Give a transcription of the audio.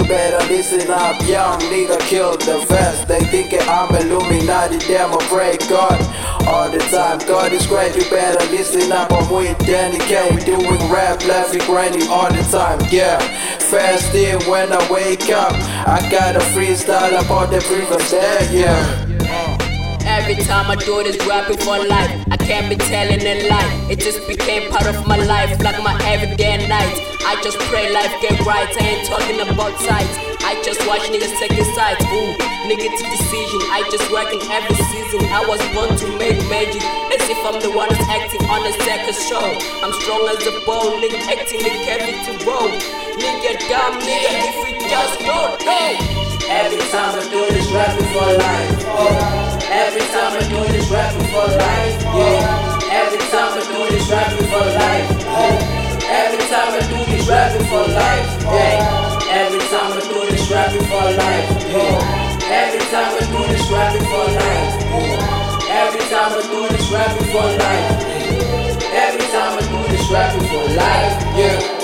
better listen up. Young nigga killed the vest. They thinking I'm Illuminati, damn I pray God all the time. God is great, you better listen up. I'm with Danny K, doing rap, laughing granny all the time. Yeah, fasting when I wake up. I got a freestyle about the previous day, yeah. Every time I do this rapping for life, I can't be telling a lie. It just became part of my life, like my everyday night. I just pray life get right, I ain't talking about sides. I just watch niggas taking sides, ooh, negative decision. I just working every season. I was born to make magic, as if I'm the one that's acting on a second show. I'm strong as a bone, nigga acting the Kevin to roll. Nigga dumb, nigga, if we just don't know. Every time I do this rapping for life, every time I do this rapping for life, yeah. Every time I do this rapping for life, every time I do this rapping for life, yeah. Every time I do this rapping for life, yeah. Every time I do this rapping for life, every time I do this rapping for life, every time I do this rapping for life, yeah.